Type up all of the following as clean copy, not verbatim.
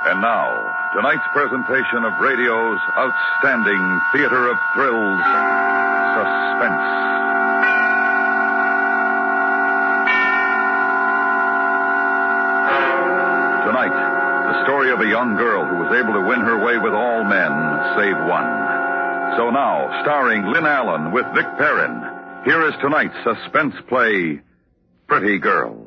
And now, tonight's presentation of radio's outstanding theater of thrills, Suspense. Tonight, the story of a young girl who was able to win her way with all men, save one. So now, starring Lynn Allen with Vic Perrin, here is tonight's suspense play, Pretty Girl.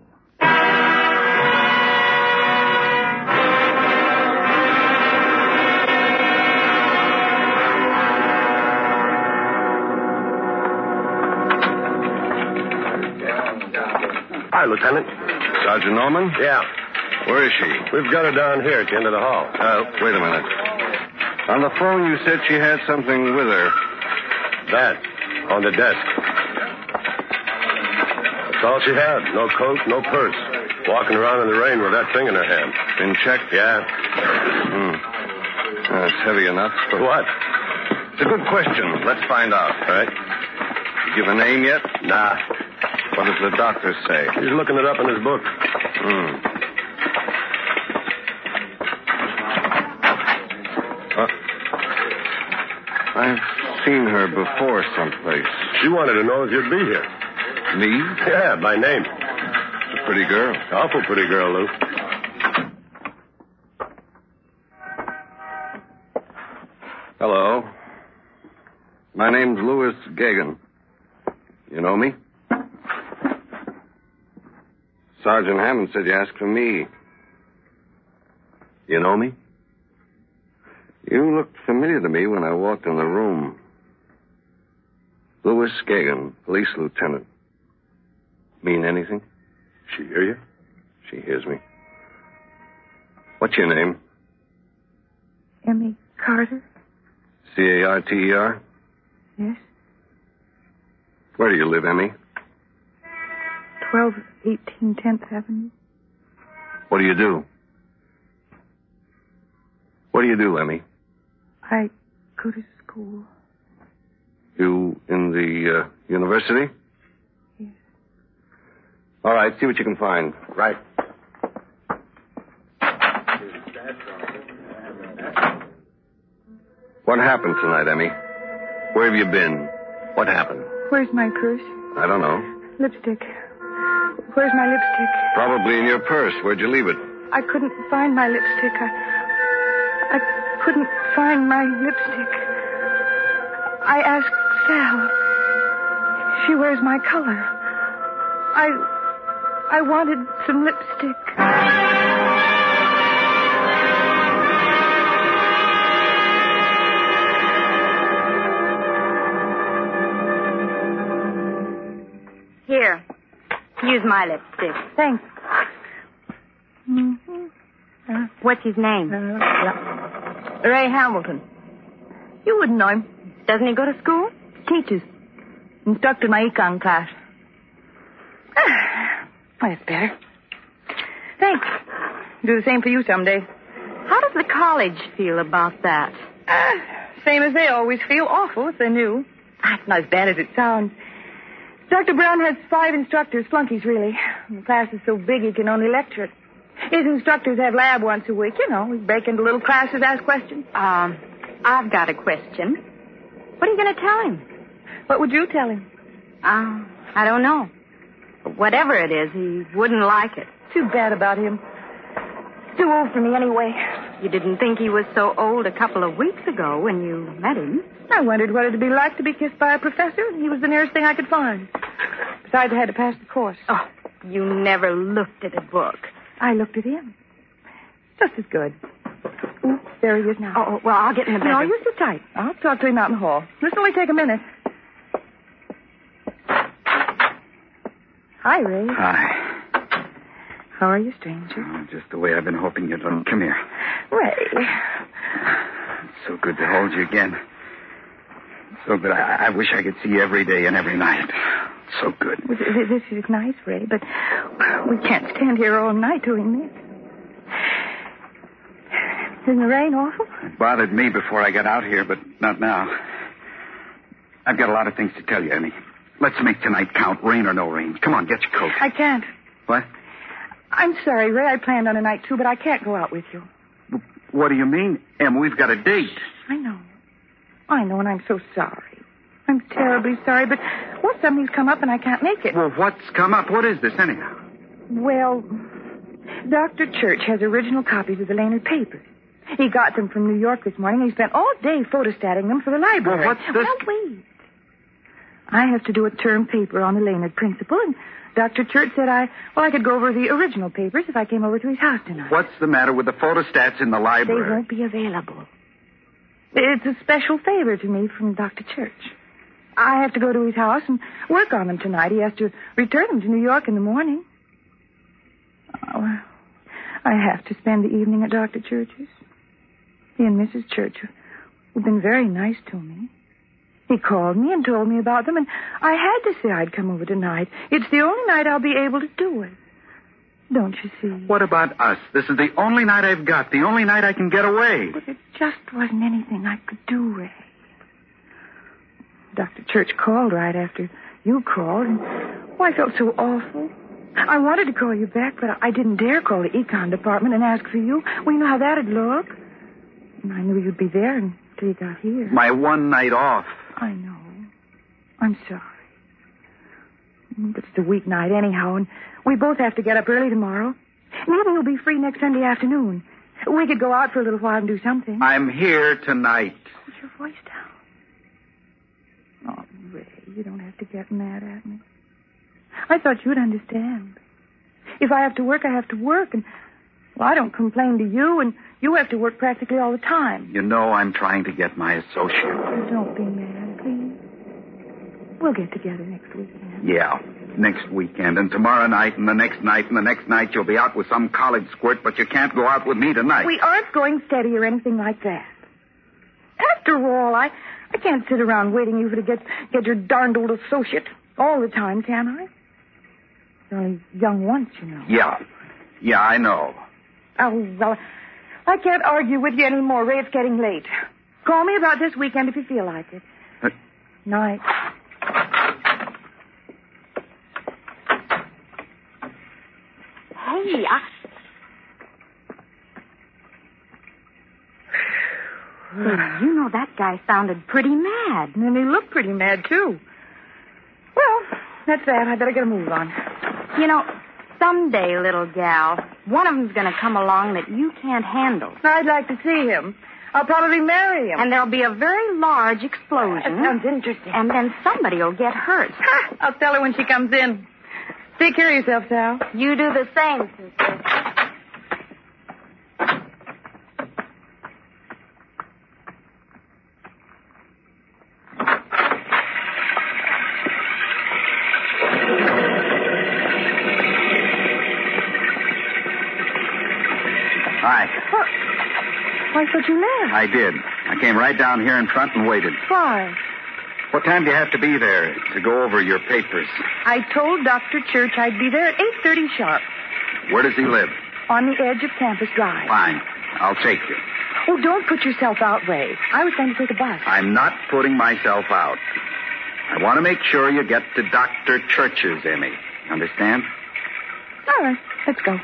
Hi, Lieutenant. Sergeant Norman? Yeah. Where is she? We've got her down here at the end of the hall. Wait a minute. On the phone, you said she had something with her. That. On the desk. That's all she had. No coat, no purse. Walking around in the rain with that thing in her hand. Been checked? Yeah. It's heavy enough. For what? It's a good question. Let's find out. All right. You give a name yet? Nah. What does the doctor say? He's looking it up in his book. I've seen her before someplace. She wanted to know if you'd be here. Me? Yeah, by name. It's a pretty girl. Awful pretty girl, Lou. Hello. My name's Louis Gagan. You know me? Sergeant Hammond said you asked for me. You know me? You looked familiar to me when I walked in the room. Louis Gagan, police lieutenant. Mean anything? She hear you? She hears me. What's your name? Emmy Carter? Carter? Yes. Where do you live, Emmy? 1218 10th Avenue. What do you do? What do you do, Emmy? I go to school. You in the university? Yes. All right, see what you can find. Right. What happened tonight, Emmy? Where have you been? What happened? Where's my purse? I don't know. Lipstick. Where's my lipstick? Probably in your purse. Where'd you leave it? I couldn't find my lipstick. I couldn't find my lipstick. I asked Sal. She wears my color. I wanted some lipstick. Here. Use my lipstick. Thanks. What's his name? Ray Hamilton. You wouldn't know him. Doesn't he go to school? Teaches. Instructor in my econ class. That's better. Thanks. Do the same for you someday. How does the college feel about that? Same as they always feel. Awful if they knew. It's not as bad as it sounds. Dr. Brown has 5 instructors, flunkies really. The class is so big he can only lecture it. His instructors have lab once a week. You know, we break into little classes, ask questions. I've got a question. What are you going to tell him? What would you tell him? I don't know. But whatever it is, he wouldn't like it. Too bad about him. Too old for me anyway. You didn't think he was so old a couple of weeks ago when you met him. I wondered what it'd be like to be kissed by a professor. He was the nearest thing I could find. Besides, I had to pass the course. Oh, you never looked at a book. I looked at him. Just as good. Ooh, there he is now. Oh, well, I'll get in the bedroom. No, you sit tight. I'll talk to him out in the hall. This'll only take a minute. Hi, Ray. Hi. How are you, stranger? Oh, just the way I've been hoping you'd look. Come here. Ray. It's so good to hold you again. So good. I wish I could see you every day and every night. So good. Well, this is nice, Ray, but we can't stand here all night doing this. Isn't the rain awful? It bothered me before I got out here, but not now. I've got a lot of things to tell you, Emmy. Let's make tonight count, rain or no rain. Come on, get your coat. I can't. What? I'm sorry, Ray. I planned on a night, too, but I can't go out with you. What do you mean, Em? We've got a date. I know, and I'm so sorry. I'm terribly sorry, but something's come up and I can't make it. Well, what's come up? What is this, anyhow? Well, Dr. Church has original copies of the Laynard papers. He got them from New York this morning. He spent all day photostating them for the library. Well, what's this? Well, wait. I have to do a term paper on the Laynard principle, and Dr. Church said I could go over the original papers if I came over to his house tonight. What's the matter with the photostats in the library? They won't be available. It's a special favor to me from Dr. Church. I have to go to his house and work on them tonight. He has to return them to New York in the morning. Oh, I have to spend the evening at Dr. Church's. He and Mrs. Church have been very nice to me. He called me and told me about them, and I had to say I'd come over tonight. It's the only night I'll be able to do it. Don't you see? What about us? This is the only night I've got, the only night I can get away. But it just wasn't anything I could do, Ray. Dr. Church called right after you called, and I felt so awful. I wanted to call you back, but I didn't dare call the econ department and ask for you. Well, you know how that'd look. And I knew you'd be there until you got here. My one night off. I know. I'm sorry. But it's a weeknight anyhow, and we both have to get up early tomorrow. Maybe you'll be free next Sunday afternoon. We could go out for a little while and do something. I'm here tonight. Put your voice down. Oh, Ray, you don't have to get mad at me. I thought you'd understand. If I have to work, I have to work, and I don't complain to you, and you have to work practically all the time. You know I'm trying to get my associate. Oh, don't be mad, please. We'll get together next weekend. Yeah, next weekend, and tomorrow night, and the next night, and the next night you'll be out with some college squirt, but you can't go out with me tonight. We aren't going steady or anything like that. After all, I can't sit around waiting you to get your darned old associate all the time, can I? You're only young once, you know. Yeah, I know. Oh, well, I can't argue with you anymore, Ray. It's getting late. Call me about this weekend if you feel like it. Night. Hey, you know that guy sounded pretty mad. And he looked pretty mad, too. Well, that's that. I better get a move on. You know, someday, little gal, one of them's going to come along that you can't handle. I'd like to see him. I'll probably marry him. And there'll be a very large explosion. That sounds interesting. And then somebody will get hurt. Ha! I'll tell her when she comes in. Take care of yourself, Sal. You do the same, sister. Hi. I thought you left. I did. I came right down here in front and waited. Why? What time do you have to be there to go over your papers? I told Dr. Church I'd be there at 8:30 sharp. Where does he live? On the edge of Campus Drive. Fine. I'll take you. Oh, don't put yourself out, Ray. I was going to take a bus. I'm not putting myself out. I want to make sure you get to Dr. Church's, Emmy. Understand? All right. Let's go.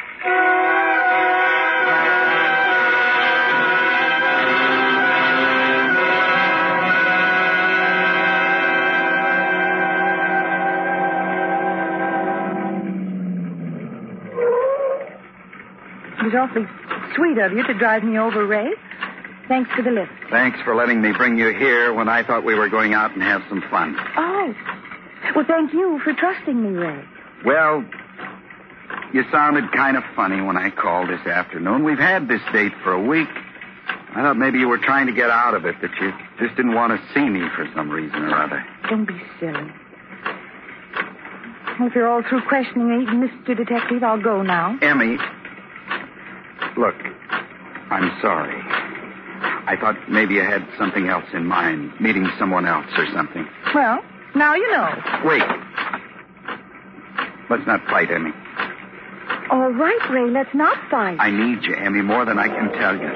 It was awfully sweet of you to drive me over, Ray. Thanks for the lift. Thanks for letting me bring you here when I thought we were going out and have some fun. Oh. Well, thank you for trusting me, Ray. Well, you sounded kind of funny when I called this afternoon. We've had this date for a week. I thought maybe you were trying to get out of it, that you just didn't want to see me for some reason or other. Don't be silly. Well, if you're all through questioning me, Mr. Detective, I'll go now. Emmy, look, I'm sorry. I thought maybe you had something else in mind, meeting someone else or something. Well, now you know. Wait. Let's not fight, Emmy. All right, Ray, let's not fight. I need you, Emmy, more than I can tell you.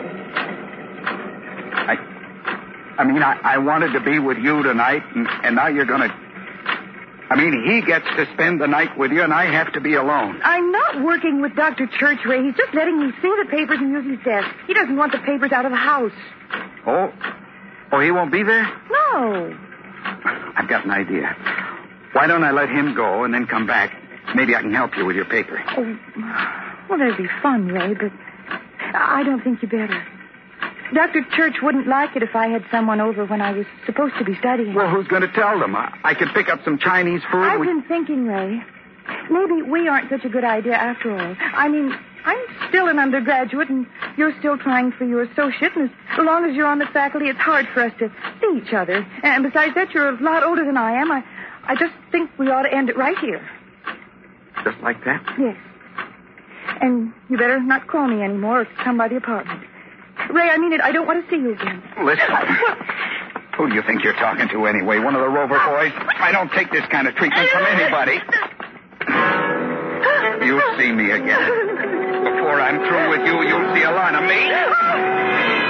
I wanted to be with you tonight, and now you're going to I mean, he gets to spend the night with you, and I have to be alone. I'm not working with Dr. Church, Ray. He's just letting me see the papers and use his desk. He doesn't want the papers out of the house. Oh, he won't be there? No. I've got an idea. Why don't I let him go and then come back? Maybe I can help you with your paper. Oh, well, that'd be fun, Ray, but I don't think you better. Dr. Church wouldn't like it if I had someone over when I was supposed to be studying. Well, who's going to tell them? I could pick up some Chinese food. I've been thinking, Ray. Maybe we aren't such a good idea after all. I mean, I'm still an undergraduate, and you're still trying for your associate, and as long as you're on the faculty, it's hard for us to see each other. And besides that, you're a lot older than I am. I just think we ought to end it right here. Just like that? Yes. And you better not call me anymore or come by the apartment. Ray, I mean it. I don't want to see you again. Listen. Who do you think you're talking to anyway? One of the Rover boys? I don't take this kind of treatment from anybody. You'll see me again. Before I'm through with you, you'll see a lot of me.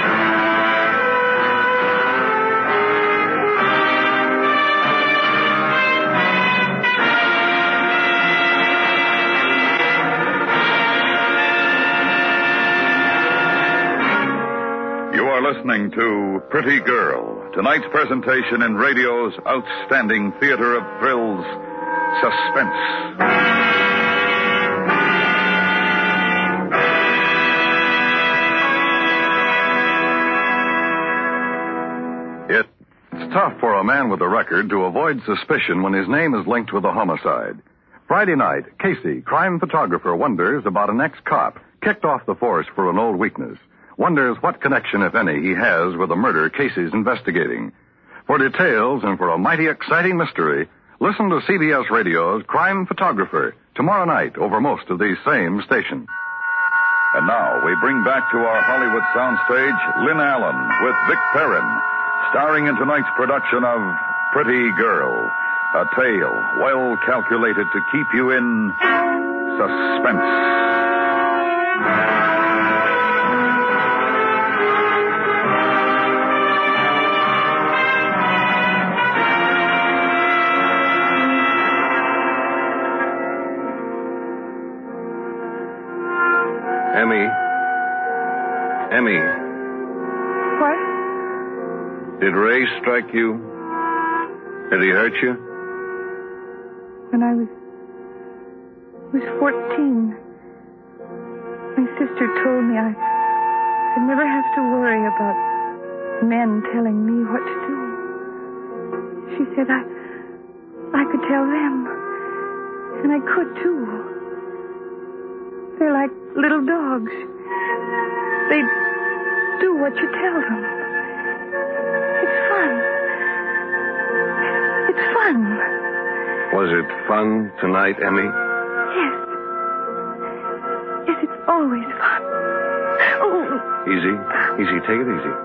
You are listening to Pretty Girl, tonight's presentation in radio's outstanding theater of thrills, Suspense. It's tough for a man with a record to avoid suspicion when his name is linked with a homicide. Friday night, Casey, crime photographer, wonders about an ex-cop kicked off the force for an old weakness. Wonders what connection, if any, he has with the murder Casey's investigating. For details and for a mighty exciting mystery, listen to CBS Radio's Crime Photographer tomorrow night over most of these same stations. And now we bring back to our Hollywood soundstage Lynn Allen with Vic Perrin, starring in tonight's production of Pretty Girl, a tale well calculated to keep you in suspense. Emmy. What? Did Ray strike you? Did he hurt you? When I was 14, my sister told me I'd never have to worry about men telling me what to do. She said I could tell them, and I could too. They're like little dogs. They do what you tell them. It's fun. It's fun. Was it fun tonight, Emmy? Yes. Yes, it's always fun. Oh. Easy. Take it easy.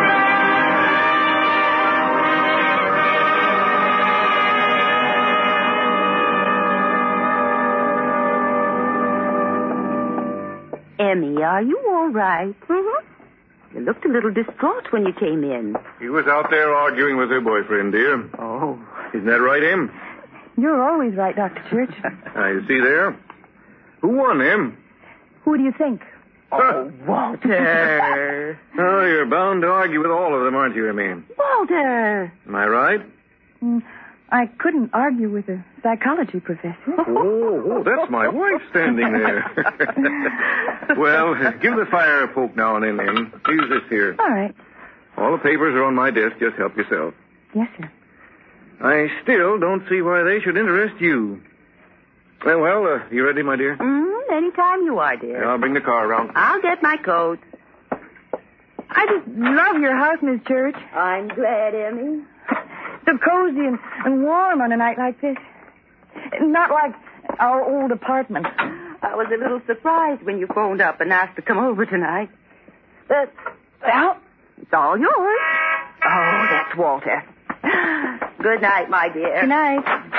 Emmy, are you all right? Mm-hmm. You looked a little distraught when you came in. He was out there arguing with her boyfriend, dear. Oh. Isn't that right, Em? You're always right, Dr. Church. You see there? Who won, Em? Who do you think? Oh, Walter. Oh, you're bound to argue with all of them, aren't you, Emmy? Walter. Am I right? I couldn't argue with a psychology professor. Oh, that's my wife standing there. Well, give the fire a poke now and then, Em. Use this here. All right. All the papers are on my desk. Just help yourself. Yes, sir. I still don't see why they should interest you. Well, you ready, my dear? Anytime you are, dear. Yeah, I'll bring the car around. I'll get my coat. I just love your house, Miss Church. I'm glad, Emmy. So cozy and warm on a night like this. Not like our old apartment. I was a little surprised when you phoned up and asked to come over tonight. Well, it's all yours. Oh, that's Walter. Good night, my dear. good night.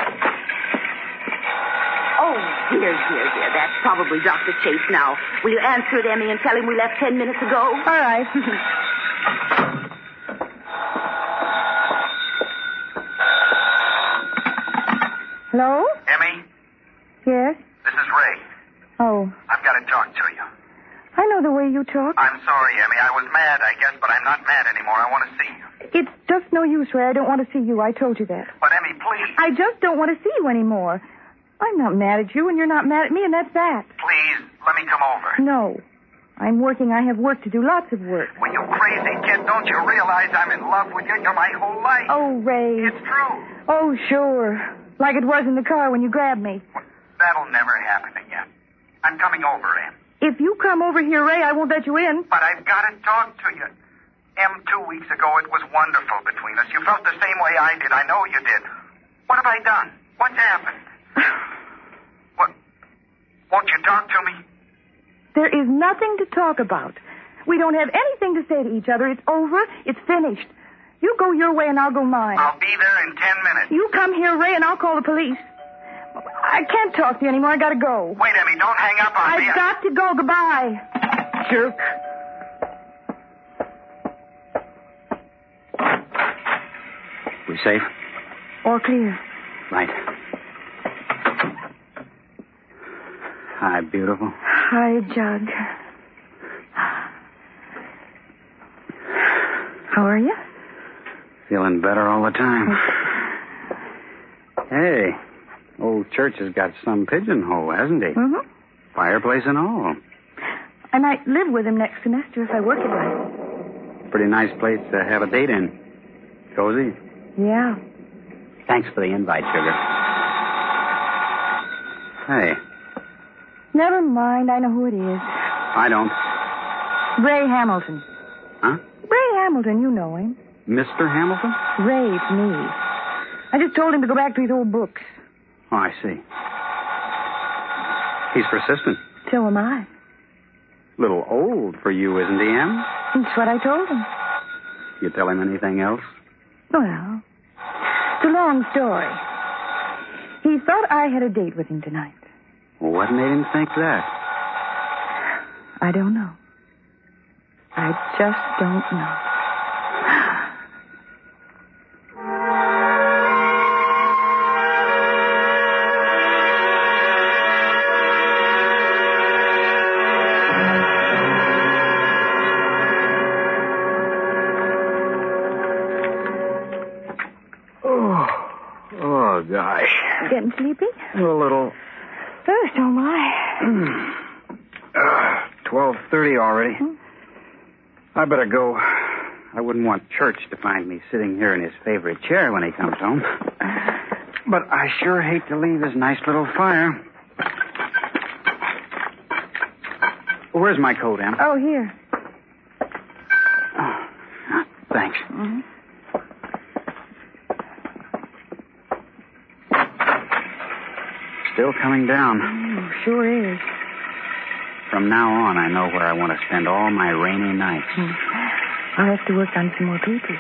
Oh, dear. That's probably Dr. Chase now. Will you answer it, Emmy, and tell him we left 10 minutes ago? All right. Yes? This is Ray. Oh, I've got to talk to you. I know the way you talk. I'm sorry, Emmy. I was mad, I guess, but I'm not mad anymore. I want to see you. It's just no use, Ray. I don't want to see you. I told you that. But, Emmy, please. I just don't want to see you anymore. I'm not mad at you, and you're not mad at me, and that's that. Please, let me come over. No. I'm working. I have work to do, lots of work. Well, you crazy kid, don't you realize I'm in love with you? You're my whole life. Oh, Ray. It's true. Oh, sure. Like it was in the car when you grabbed me. Well, that'll never happen again. I'm coming over, Em. If you come over here, Ray, I won't let you in. But I've got to talk to you. Em, 2 weeks ago, it was wonderful between us. You felt the same way I did. I know you did. What have I done? What's happened? What? Won't you talk to me? There is nothing to talk about. We don't have anything to say to each other. It's over. It's finished. You go your way and I'll go mine. I'll be there in 10 minutes. You come here, Ray, and I'll call the police. I can't talk to you anymore. I gotta go. Wait, Emmy, don't hang up on me. I've got to go. Goodbye. Jerk. We safe? All clear. Right. Hi, beautiful. Hi, Jug. How are you? Feeling better all the time. Hey, old Church has got some pigeonhole, hasn't he? Mm-hmm. Fireplace and all. I might live with him next semester if I work it right. Pretty nice place to have a date in. Cozy. Yeah. Thanks for the invite, Sugar. Hey. Never mind. I know who it is. I don't. Ray Hamilton. Huh? Ray Hamilton, you know him. Mr. Hamilton? Ray, it's me. I just told him to go back to his old books. Oh, I see. He's persistent. So am I. Little old for you, isn't he, Em? That's what I told him. You tell him anything else? Well, it's a long story. He thought I had a date with him tonight. What made him think that? I don't know. I just don't know. Oh, gosh. Getting sleepy? A little. Oh, so am I. 12:30 already. I better go. I wouldn't want Church to find me sitting here in his favorite chair when he comes home. But I sure hate to leave his nice little fire. Where's my coat, Em? Oh, here. Oh, thanks. Mm-hmm. Still coming down. Sure is. From now on, I know where I want to spend all my rainy nights. I'll have to work on some more papers.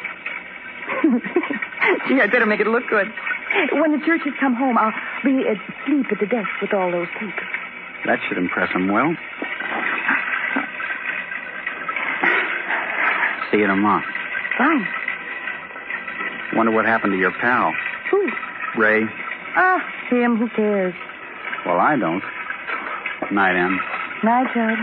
Gee, I'd better make it look good. When the Churches come home, I'll be asleep at the desk with all those papers. That should impress them well. See you tomorrow. Fine. Wonder what happened to your pal. Who? Ray. Ah, him. Who cares? Well, I don't. Night, Em. Night, Judd.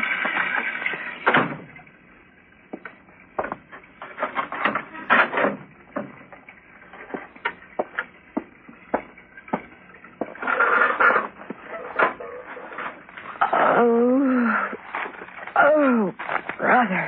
Oh, brother.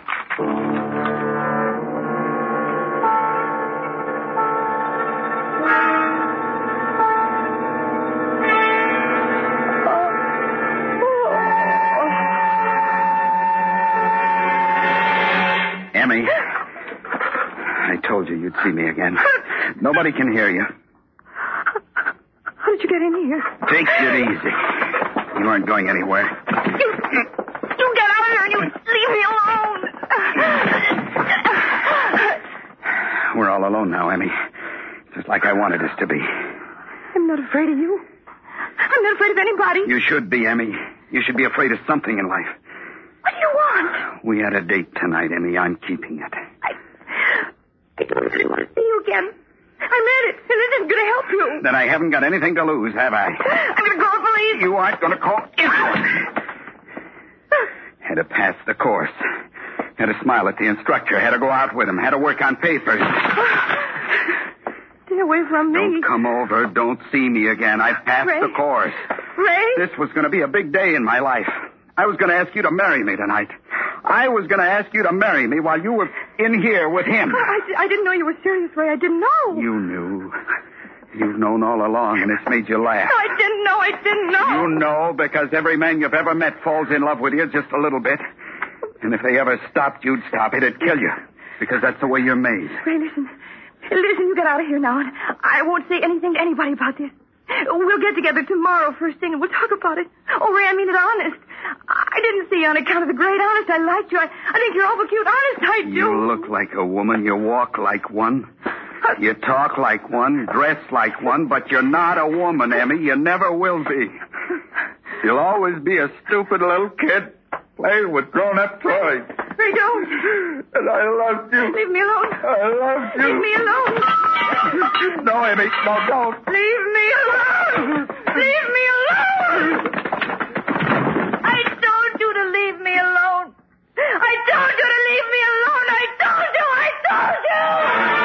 Emmy, I told you you'd see me again. Nobody can hear you. How did you get in here? Take it easy. You aren't going anywhere. You get out of here and you leave me alone. We're all alone now, Emmy. Just like I wanted us to be. I'm not afraid of you. I'm not afraid of anybody. You should be, Emmy. You should be afraid of something in life. What do you want? We had a date tonight, Emmy. I'm keeping it. I don't really want to see you again. I meant it, and this isn't going to help you. Then I haven't got anything to lose, have I? I'm going to call the police. You aren't going to call anyone. Had to pass the course. Had to smile at the instructor. Had to go out with him. Had to work on papers. Stay away from me. Don't come over. Don't see me again. I've passed Ray? the course. Ray? This was going to be a big day in my life. I was going to ask you to marry me tonight. I was going to ask you to marry me while you were in here with him. I didn't know you were serious, Ray. I didn't know. You knew. You've known all along, and it's made you laugh. I didn't know. I didn't know. You know because every man you've ever met falls in love with you just a little bit. And if they ever stopped, you'd stop. It'd kill you. Because that's the way you're made. Ray, listen. Listen, you get out of here now. And I won't say anything to anybody about this. We'll get together tomorrow first thing and we'll talk about it. Oh, Ray, I mean it honest. I didn't see you on account of the great honest. I liked you. I think you're awful cute. Honest, I do. You look like a woman. You walk like one. You talk like one, dress like one, but you're not a woman, Emmy. You never will be. You'll always be a stupid little kid playing with grown-up toys. Ray, don't. And I loved you. Leave me alone. I loved you. Leave me alone. No, Emmy. No, don't. Leave me alone. Leave me alone. I told you to leave me alone. I told you to leave me alone. I told you. I told you.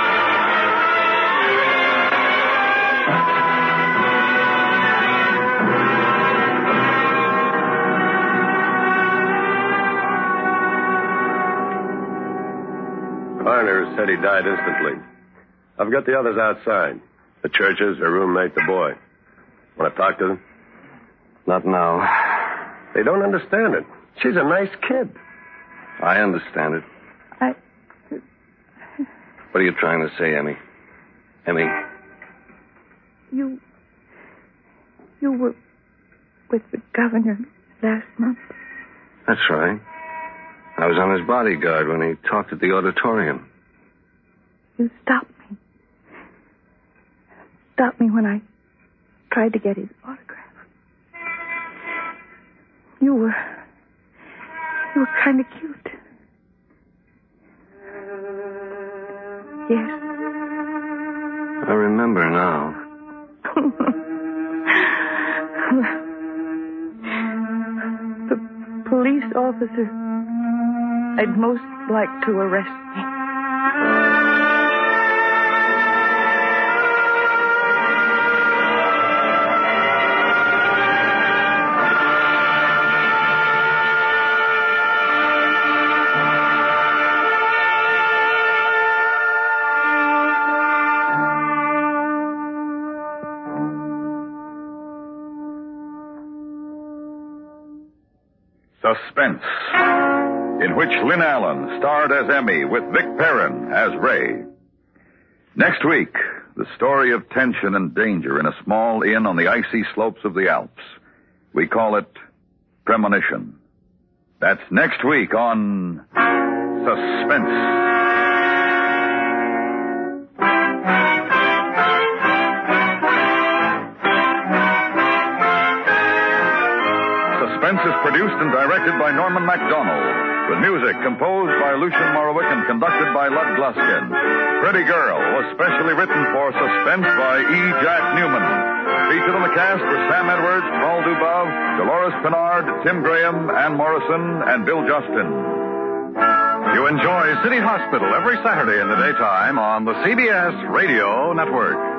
Coroner said he died instantly. I've got the others outside. The Churches, her roommate, the boy. Want to talk to them? Not now. They don't understand it. She's a nice kid. I understand it. What are you trying to say, Emmy? Emmy? You were with the governor last month. That's right. I was on his bodyguard when he talked at the auditorium. You stopped me. Stopped me when I tried to get his autograph. You were kind of cute. Yes. I remember now. The police officer I'd most like to arrest me. Suspense, in which Lynn Allen starred as Emmy with Vic Perrin as Ray. Next week, the story of tension and danger in a small inn on the icy slopes of the Alps. We call it Premonition. That's next week on Suspense. Suspense is produced and directed by Norman MacDonald, with music composed by Lucien Morawick and conducted by Lud Gluskin. Pretty Girl was specially written for Suspense by E. Jack Newman. Featured on the cast were Sam Edwards, Paul Dubov, Dolores Pinard, Tim Graham, Ann Morrison, and Bill Justin. You enjoy City Hospital every Saturday in the daytime on the CBS Radio Network.